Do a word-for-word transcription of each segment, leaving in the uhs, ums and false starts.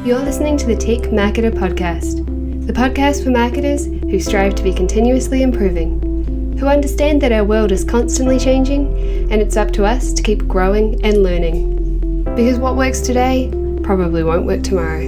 You're listening to the Tech Marketer Podcast, the podcast for marketers who strive to be continuously improving, who understand that our world is constantly changing and it's up to us to keep growing and learning. Because what works today probably won't work tomorrow.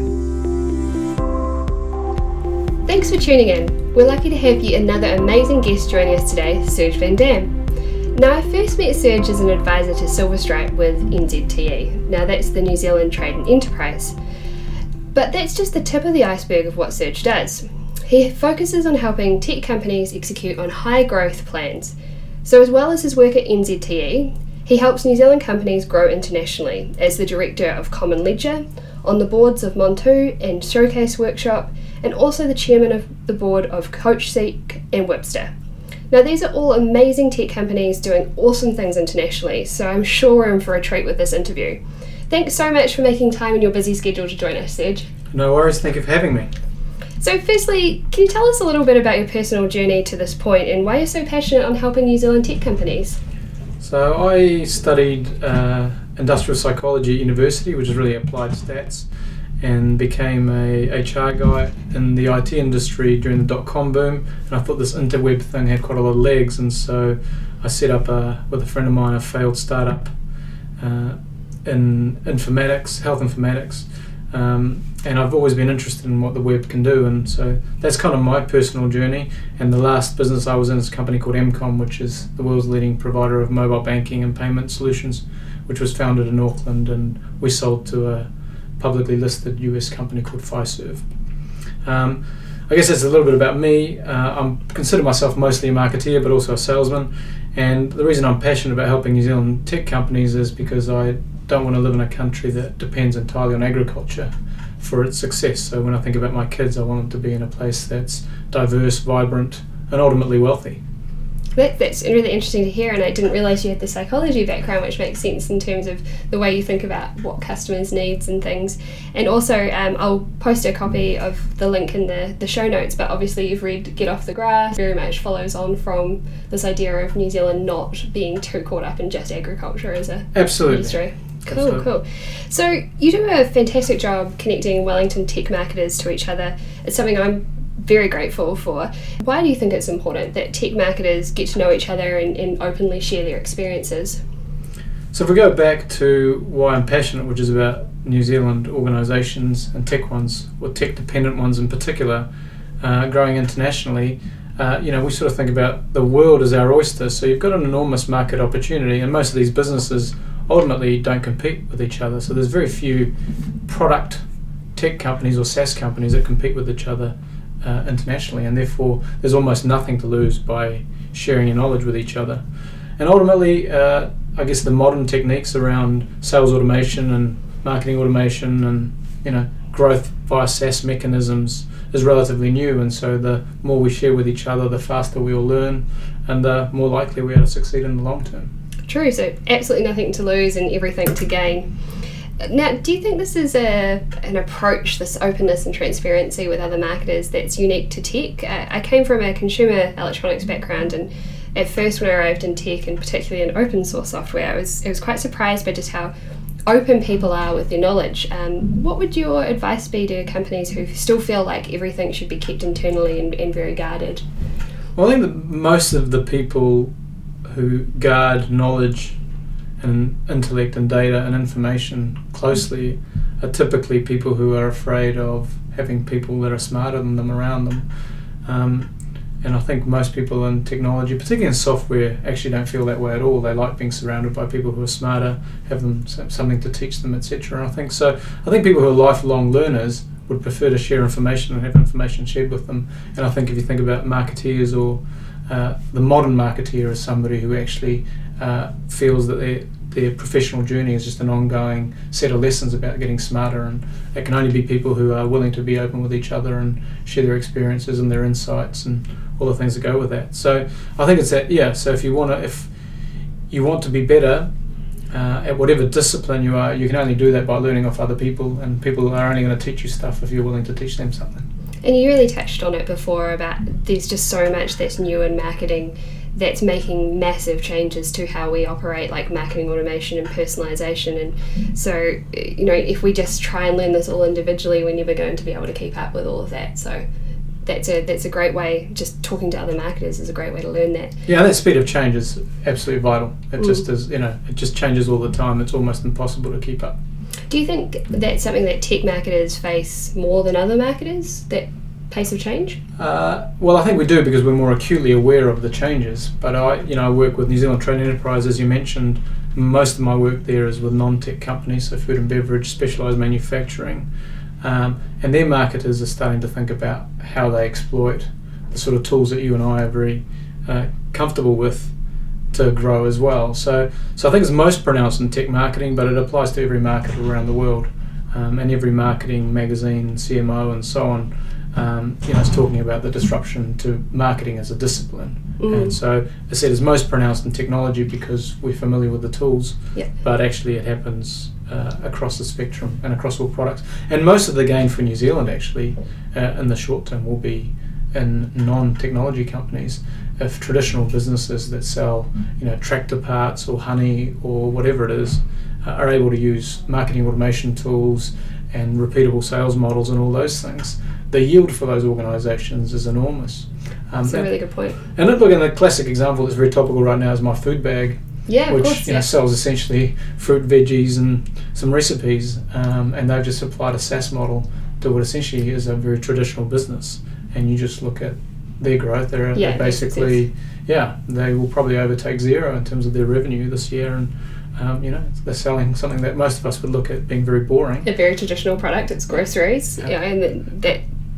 Thanks for tuning in. We're lucky to have yet another amazing guest joining us today, Serge Van Dam. Now, I first met Serge as an advisor to Silverstripe with N Z T E. Now, that's the New Zealand Trade and Enterprise. But that's just the tip of the iceberg of what Serge does. He focuses on helping tech companies execute on high growth plans. So as well as his work at N Z T E, he helps New Zealand companies grow internationally as the director of Common Ledger, on the boards of Montu and Showcase Workshop, and also the chairman of the board of CoachSeek and Webster. Now, these are all amazing tech companies doing awesome things internationally, so I'm sure we're in for a treat with this interview. Thanks so much for making time in your busy schedule to join us, Serge. No worries, thank you for having me. So firstly, can you tell us a little bit about your personal journey to this point and why you're so passionate on helping New Zealand tech companies? So I studied uh, industrial psychology at university, which is really applied stats, and became a H R guy in the I T industry during the dot-com boom, and I thought this interweb thing had quite a lot of legs, and so I set up, a, with a friend of mine, a failed startup uh, in informatics, health informatics, um, and I've always been interested in what the web can do, and so that's kind of my personal journey. And the last business I was in is a company called M COM, which is the world's leading provider of mobile banking and payment solutions, which was founded in Auckland, and we sold to a publicly listed U S company called Fiserv. Um, I guess that's a little bit about me. Uh, I consider myself mostly a marketeer, but also a salesman. And the reason I'm passionate about helping New Zealand tech companies is because I don't want to live in a country that depends entirely on agriculture for its success. So when I think about my kids, I want them to be in a place that's diverse, vibrant, and ultimately wealthy. That, that's really interesting to hear, and I didn't realise you had the psychology background, which makes sense in terms of the way you think about what customers' needs and things. And also, um, I'll post a copy of the link in the, the show notes, but obviously you've read Get Off the Grass, very much follows on from this idea of New Zealand not being too caught up in just agriculture as a Absolutely. industry. Cool, Absolutely. cool. So you do a fantastic job connecting Wellington tech marketers to each other. It's something I'm very grateful for. Why do you think it's important that tech marketers get to know each other and, and openly share their experiences? So if we go back to why I'm passionate, which is about New Zealand organisations and tech ones, or tech dependent ones in particular, uh, growing internationally, uh, you know, we sort of think about the world as our oyster. So you've got an enormous market opportunity, and most of these businesses ultimately don't compete with each other. So there's very few product tech companies or SaaS companies that compete with each other Uh, internationally, and therefore there's almost nothing to lose by sharing your knowledge with each other. And ultimately, uh, I guess the modern techniques around sales automation and marketing automation and you know growth via SaaS mechanisms is relatively new, and so the more we share with each other, the faster we all learn, and the more likely we are to succeed in the long term. True, so absolutely nothing to lose and everything to gain. Now, do you think this is a an approach, this openness and transparency with other marketers that's unique to tech? I, I came from a consumer electronics background, and at first when I arrived in tech, and particularly in open source software, I was I was quite surprised by just how open people are with their knowledge. Um, what would your advice be to companies who still feel like everything should be kept internally and, and very guarded? Well, I think that most of the people who guard knowledge and intellect and data and information closely are typically people who are afraid of having people that are smarter than them around them. Um, and I think most people in technology, particularly in software, actually don't feel that way at all. They like being surrounded by people who are smarter, have them something to teach them, et cetera. And I think so. I think people who are lifelong learners would prefer to share information and have information shared with them. And I think if you think about marketeers, or uh, the modern marketeer is somebody who actually uh, feels that their their professional journey is just an ongoing set of lessons about getting smarter, and it can only be people who are willing to be open with each other and share their experiences and their insights and all the things that go with that. So I think it's that, yeah, so if you want to, if you want to be better uh, at whatever discipline you are, you can only do that by learning off other people, and people are only going to teach you stuff if you're willing to teach them something. And you really touched on it before about there's just so much that's new in marketing that's making massive changes to how we operate, like marketing automation and personalisation. And so, you know, if we just try and learn this all individually, we're never going to be able to keep up with all of that. So that's a that's a great way. Just talking to other marketers is a great way to learn that. Yeah, that speed of change is absolutely vital. It Mm. just is, you know, it just changes all the time. It's almost impossible to keep up. Do you think that's something that tech marketers face more than other marketers, that pace of change? Uh, well, I think we do because we're more acutely aware of the changes. But I, you know, I work with New Zealand Trade Enterprise, as you mentioned. Most of my work there is with non-tech companies, so food and beverage, specialised manufacturing, um, and their marketers are starting to think about how they exploit the sort of tools that you and I are very uh, comfortable with to grow as well. So, so I think it's most pronounced in tech marketing, but it applies to every marketer around the world, um, and every marketing magazine, C M O, and so on. Um, you know, it's talking about the disruption to marketing as a discipline. Mm. And so I said it's most pronounced in technology because we're familiar with the tools, Yep. but actually it happens uh, across the spectrum and across all products. And most of the gain for New Zealand actually uh, in the short term will be in non-technology companies. If traditional businesses that sell, you know, tractor parts or honey or whatever it is uh, are able to use marketing automation tools and repeatable sales models and all those things, the yield for those organisations is enormous. Um, That's a and, really good point. and look, in the classic example that's very topical right now is my food bag, Yeah, of which course. you know Yeah. sells essentially fruit, veggies, and some recipes, um, and they've just applied a SaaS model to what essentially is a very traditional business. And you just look at their growth; they're, Yeah, they're basically, yeah, they will probably overtake zero in terms of their revenue this year, and um, you know they're selling something that most of us would look at being very boring. A very traditional product. It's groceries, Yeah. you know, and that, that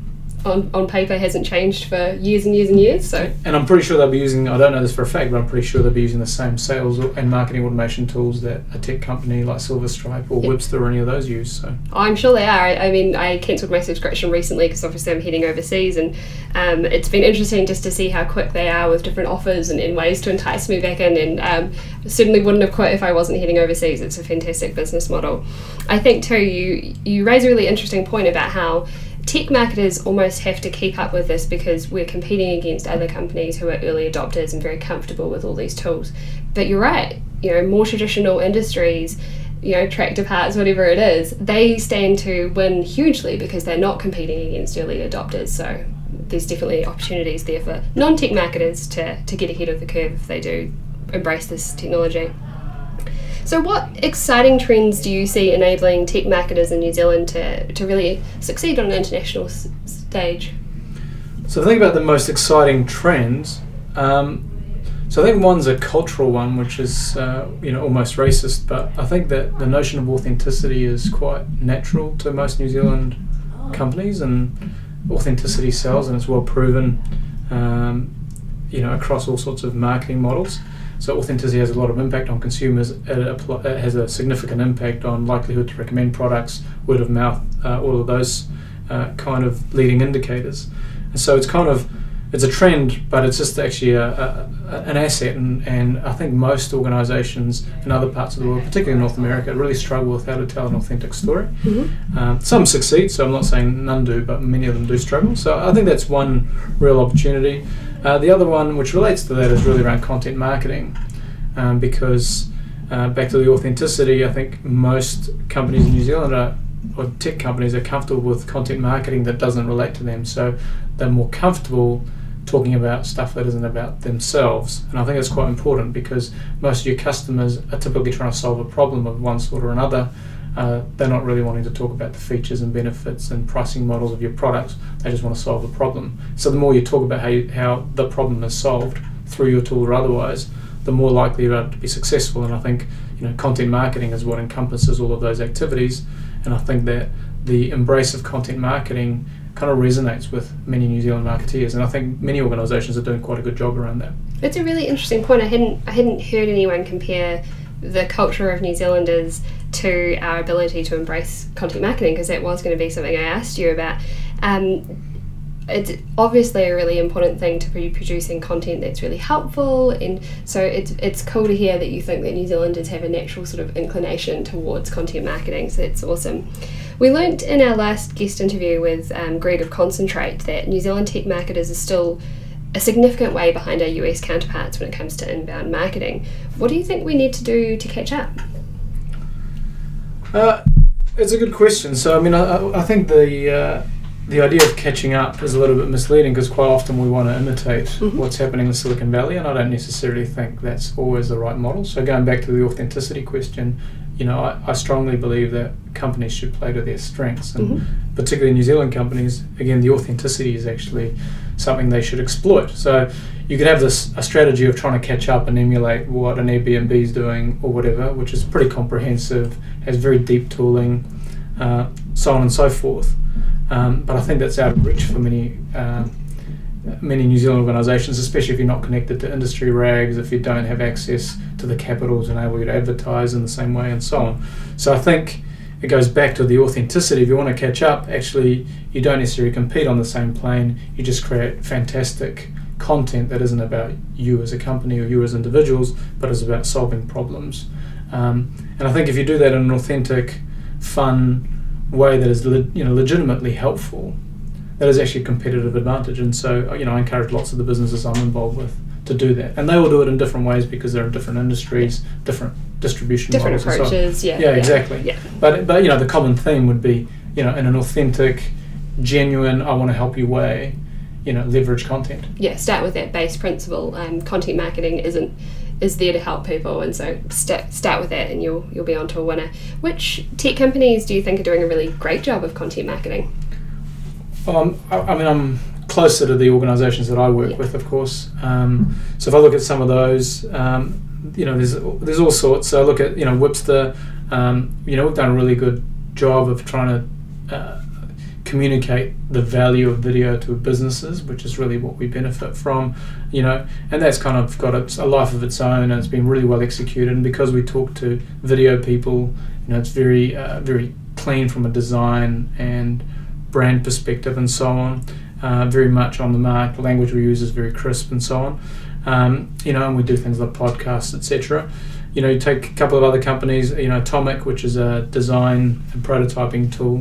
on on paper hasn't changed for years and years and years. So And I'm pretty sure they'll be using, I don't know this for a fact, but I'm pretty sure they'll be using the same sales and marketing automation tools that a tech company like Silverstripe or Yeah. Webster or any of those use. So I'm sure they are. I, I mean, I cancelled my subscription recently because obviously I'm heading overseas, and um, it's been interesting just to see how quick they are with different offers and, and ways to entice me back in. And um, certainly wouldn't have quit if I wasn't heading overseas. It's a fantastic business model. I think too, you you raise a really interesting point about how tech marketers almost have to keep up with this because we're competing against other companies who are early adopters and very comfortable with all these tools. But you're right, you know, more traditional industries, you know, tractor parts, whatever it is, they stand to win hugely because they're not competing against early adopters. So there's definitely opportunities there for non-tech marketers to, to get ahead of the curve if they do embrace this technology. So what exciting trends do you see enabling tech marketers in New Zealand to, to really succeed on an international s- stage? So think about the most exciting trends. Um, so I think one's a cultural one, which is uh, you know almost racist, but I think that the notion of authenticity is quite natural to most New Zealand companies, and authenticity sells, and it's well proven, um, you know, across all sorts of marketing models. So authenticity has a lot of impact on consumers. It, appl- it has a significant impact on likelihood to recommend products, word of mouth, uh, all of those uh, kind of leading indicators. And so it's kind of, it's a trend, but it's just actually a, a, a, an asset. And, and I think most organisations in other parts of the world, particularly in North America, really struggle with how to tell an authentic story. Mm-hmm. Um, some succeed, so I'm not saying none do, but many of them do struggle. So I think that's one real opportunity. Uh, the other one, which relates to that, is really around content marketing, um, because uh, back to the authenticity, I think most companies in New Zealand are, or tech companies are comfortable with content marketing that doesn't relate to them, so they're more comfortable talking about stuff that isn't about themselves. And I think that's quite important because most of your customers are typically trying to solve a problem of one sort or another. Uh, they're not really wanting to talk about the features and benefits and pricing models of your products. They just want to solve the problem. So the more you talk about how you, how the problem is solved through your tool or otherwise, the more likely you are to be successful. And I think you know content marketing is what encompasses all of those activities. And I think that the embrace of content marketing kind of resonates with many New Zealand marketeers. And I think many organisations are doing quite a good job around that. It's a really interesting point. I hadn't I hadn't heard anyone compare the culture of New Zealanders to our ability to embrace content marketing, because that was going to be something I asked you about. Um, it's obviously a really important thing to be producing content that's really helpful, and so it's it's cool to hear that you think that New Zealanders have a natural sort of inclination towards content marketing, so that's awesome. We learnt in our last guest interview with um, Greg of Concentrate that New Zealand tech marketers are still a significant way behind our U S counterparts when it comes to inbound marketing. What do you think we need to do to catch up? Uh, it's a good question. So, I mean, I, I think the uh, the idea of catching up is a little bit misleading because quite often we want to imitate mm-hmm. what's happening in Silicon Valley, and I don't necessarily think that's always the right model. So, going back to the authenticity question, you know, I, I strongly believe that companies should play to their strengths, and mm-hmm. particularly New Zealand companies, again, the authenticity is actually something they should exploit. So you could have this a strategy of trying to catch up and emulate what an Airbnb is doing or whatever, which is pretty comprehensive, has very deep tooling, uh, so on and so forth. Um, but I think that's out of reach for many uh, many New Zealand organisations, especially if you're not connected to industry rags, if you don't have access to the capital to enable you to advertise in the same way and so on. So I think it goes back to the authenticity. If you want to catch up, actually you don't necessarily compete on the same plane, you just create fantastic content that isn't about you as a company or you as individuals, but is about solving problems. Um, and I think if you do that in an authentic, fun way that is le- you know, legitimately helpful, that is actually a competitive advantage. And so, you know, I encourage lots of the businesses I'm involved with to do that. And they will do it in different ways because they're in different industries, different distribution different models. Different approaches, so yeah. Yeah, yeah exactly. Yeah. But, but, you know, the common theme would be, you know, in an authentic, genuine, I want to help you way, you know, leverage content. Yeah, start with that base principle. Um, content marketing isn't is there to help people, and so start start with that, and you'll you'll be onto a winner. Which tech companies do you think are doing a really great job of content marketing? Um, I, I mean, I'm closer to the organisations that I work yeah. with, of course. Um, so if I look at some of those, um, you know, there's there's all sorts. So I look at, you know, Whipster. Um, you know, we've done a really good job of trying to uh, communicate the value of video to businesses, which is really what we benefit from, you know, and that's kind of got a, a life of its own, and it's been really well executed. And because we talk to video people, you know, it's very uh, very clean from a design and brand perspective and so on, uh, very much on the mark. The language we use is very crisp and so on, um, you know, and we do things like podcasts, et cetera. You know, you take a couple of other companies, you know, Atomic, which is a design and prototyping tool.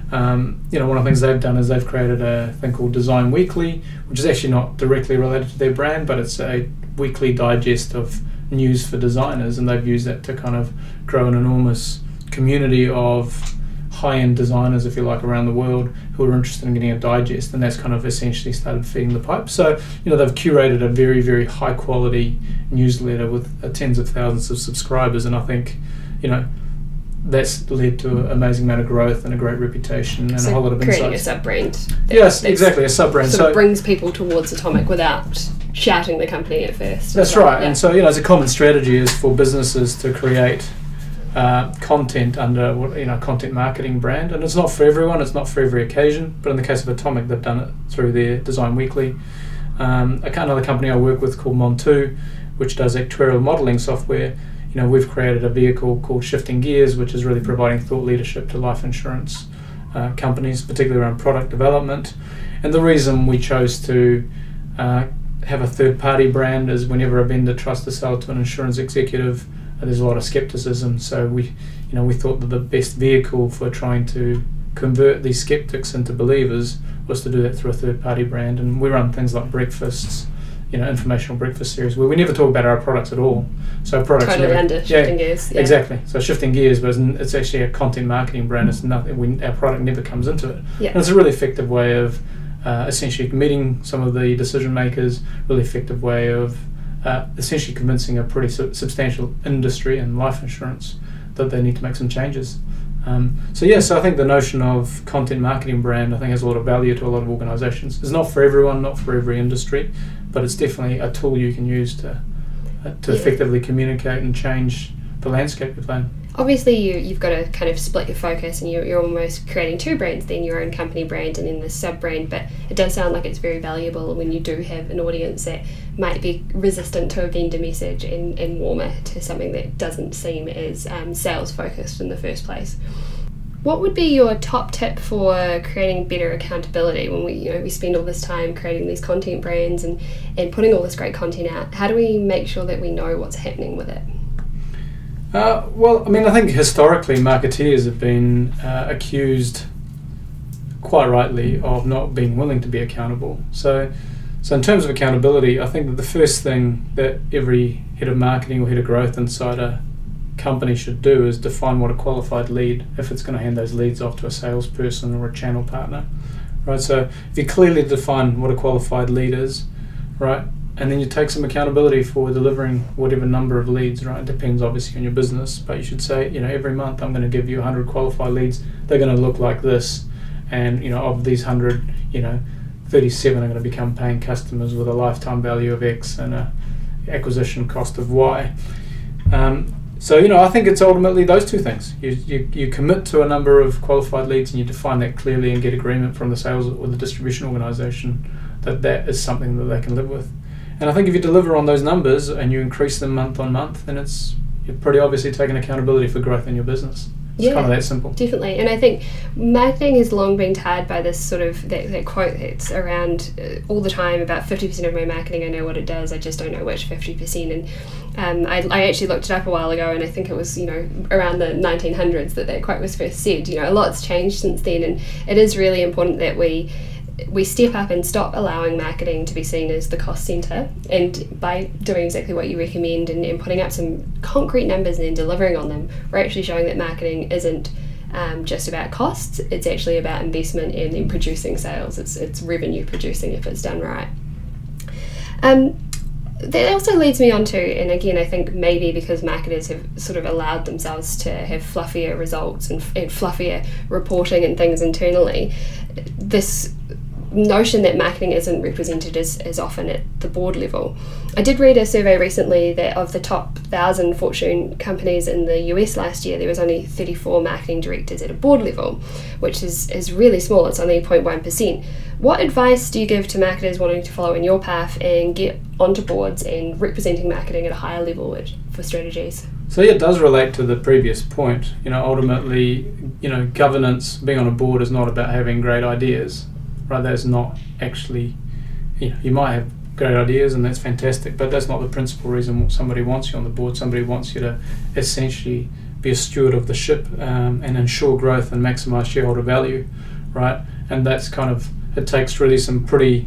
Um, you know, one of the things they've done is they've created a thing called Design Weekly, which is actually not directly related to their brand, but it's a weekly digest of news for designers, and they've used that to kind of grow an enormous community of high-end designers, if you like, around the world who are interested in getting a digest, and that's kind of essentially started feeding the pipe. So, you know, they've curated a very, very high-quality newsletter with uh, tens of thousands of subscribers, and I think, you know, that's led to an amazing amount of growth and a great reputation and so a whole lot of creating insights. a sub-brand. Yes, exactly, a sub-brand. Sort so of brings people towards Atomic without shouting the company at first. That's well. right, yeah. and so, you know, it's a common strategy is for businesses to create uh, content under, you know, content marketing brand, and it's not for everyone, it's not for every occasion, but in the case of Atomic, they've done it through their Design Weekly. Um, another company I work with called Montu, which does actuarial modelling software. You know, we've created a vehicle called Shifting Gears, which is really providing thought leadership to life insurance uh, companies, particularly around product development. And the reason we chose to uh, have a third-party brand is whenever a vendor tries to sell to an insurance executive, uh, there's a lot of skepticism. So we, you know, we thought that the best vehicle for trying to convert these skeptics into believers was to do that through a third-party brand. And we run things like breakfasts, you know, informational breakfast series where we never talk about our products at all. So our products totally never, under yeah, Shifting Gears. Yeah. Exactly. So Shifting Gears, but it's actually a content marketing brand. It's nothing. We, our product never comes into it. Yeah. And it's a really effective way of uh, essentially meeting some of the decision makers. Really effective way of uh, essentially convincing a pretty su- substantial industry and life insurance that they need to make some changes. Um, so yeah, so I think the notion of content marketing brand I think has a lot of value to a lot of organisations. It's not for everyone, not for every industry, but it's definitely a tool you can use to uh, to yeah. effectively communicate and change the landscape you're playing. Obviously you, you've got to kind of split your focus, and you're, you're almost creating two brands, then your own company brand and then the sub-brand, but it does sound like it's very valuable when you do have an audience that might be resistant to a vendor message and, and warmer to something that doesn't seem as um, sales focused in the first place. What would be your top tip for creating better accountability when we, you know, we spend all this time creating these content brands and, and putting all this great content out? How do we make sure that we know what's happening with it? Uh, well, I mean, I think historically marketeers have been uh, accused, quite rightly, of not being willing to be accountable. So, So in terms of accountability, I think that the first thing that every head of marketing or head of growth inside a company should do is define what a qualified lead, if it's going to hand those leads off to a salesperson or a channel partner, right? So if you clearly define what a qualified lead is, right, and then you take some accountability for delivering whatever number of leads, right? It depends obviously on your business, but you should say, you know, every month I'm going to give you one hundred qualified leads. They're going to look like this, and you know, of these one hundred, you know, thirty-seven are going to become paying customers with a lifetime value of X and a acquisition cost of Y. Um, so you know, I think it's ultimately those two things. You, you you commit to a number of qualified leads and you define that clearly and get agreement from the sales or the distribution organisation that that is something that they can live with. And I think if you deliver on those numbers and you increase them month on month, then it's you're pretty obviously taking accountability for growth in your business. It's yeah, kind of that simple. Definitely. And I think marketing has long been tied by this sort of, that, that quote that's around uh, all the time about fifty percent of my marketing, I know what it does, I just don't know which fifty percent. And um, I, I actually looked it up a while ago, and I think it was, you know, around the nineteen hundreds that that quote was first said. You know, a lot's changed since then, and it is really important that we we step up and stop allowing marketing to be seen as the cost centre, and by doing exactly what you recommend and, and putting up some concrete numbers and then delivering on them, we're actually showing that marketing isn't um, just about costs, it's actually about investment and then producing sales. It's, it's revenue producing if it's done right. Um, that also leads me on to, and again I think maybe because marketers have sort of allowed themselves to have fluffier results and, and fluffier reporting and things internally, this notion that marketing isn't represented as, as often at the board level. I did read a survey recently that of the top one thousand Fortune companies in the U S last year, there was only thirty-four marketing directors at a board level, which is, is really small. It's only zero point one percent. What advice do you give to marketers wanting to follow in your path and get onto boards and representing marketing at a higher level for strategies? So yeah, it does relate to the previous point. You know, ultimately, you know, governance, being on a board is not about having great ideas. Right, that's not actually, you know, you might have great ideas and that's fantastic, but that's not the principal reason somebody wants you on the board. Somebody wants you to essentially be a steward of the ship um, and ensure growth and maximise shareholder value, right? And that's kind of, it takes really some pretty,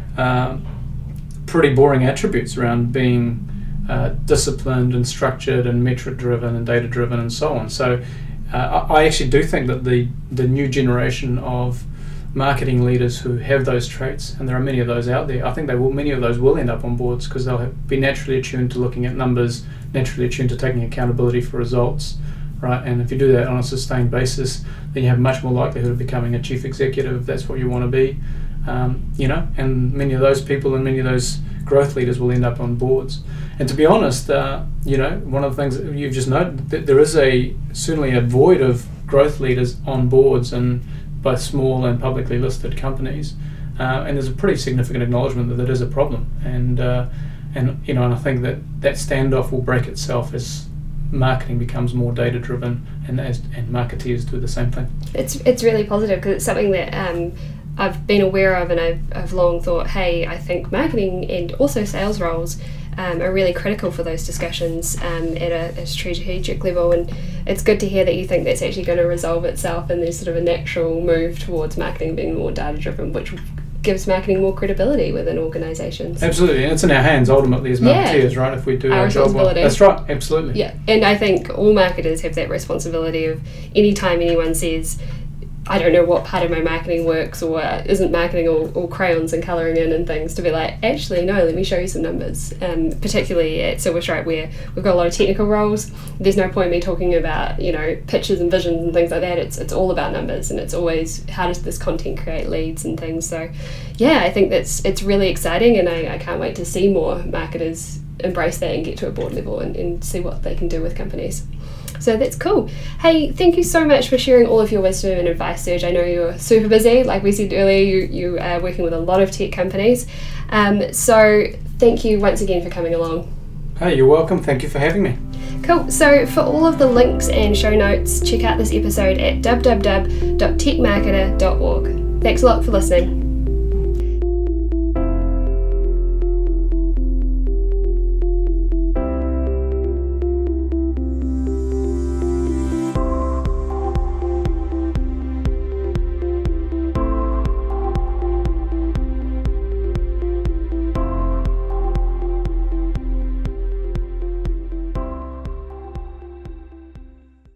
um, pretty boring attributes around being uh, disciplined and structured and metric driven and data driven and so on. So uh, I actually do think that the the new generation of marketing leaders who have those traits, and there are many of those out there, I think they will. Many of those will end up on boards because they'll have, be naturally attuned to looking at numbers, naturally attuned to taking accountability for results, right? And if you do that on a sustained basis, then you have much more likelihood of becoming a chief executive if that's what you want to be, um, you know. And many of those people and many of those growth leaders will end up on boards. And to be honest, uh, you know, one of the things that you've just noted, that there is a certainly a void of growth leaders on boards and both small and publicly listed companies, uh, and there's a pretty significant acknowledgement that that is a problem, and uh, and you know, and I think that that standoff will break itself as marketing becomes more data driven, and as and marketeers do the same thing. It's it's really positive because it's something that um, I've been aware of, and I've I've long thought, hey, I think marketing and also sales roles Um, are really critical for those discussions um, at a, a strategic level, and it's good to hear that you think that's actually going to resolve itself and there's sort of a natural move towards marketing being more data driven, which gives marketing more credibility within organisations. Absolutely, and it's in our hands ultimately as marketeers, yeah. right? If we do our, our job well. That's right, absolutely. Yeah, and I think all marketers have that responsibility of any time anyone says, I don't know what part of my marketing works or isn't marketing all, all crayons and colouring in and things, to be like, actually, no, let me show you some numbers. Um, particularly at Silver Stripe, where we've got a lot of technical roles, there's no point in me talking about, you know, pictures and visions and things like that. It's it's all about numbers, and it's always how does this content create leads and things. So, yeah, I think that's it's really exciting, and I, I can't wait to see more marketers embrace that and get to a board level and, and see what they can do with companies. So that's cool. Hey, thank you so much for sharing all of your wisdom and advice, Serge. I know you're super busy. Like we said earlier, you, you are working with a lot of tech companies. Um, so thank you once again for coming along. Hey, you're welcome. Thank you for having me. Cool. So for all of the links and show notes, check out this episode at w w w dot tech marketer dot org. Thanks a lot for listening.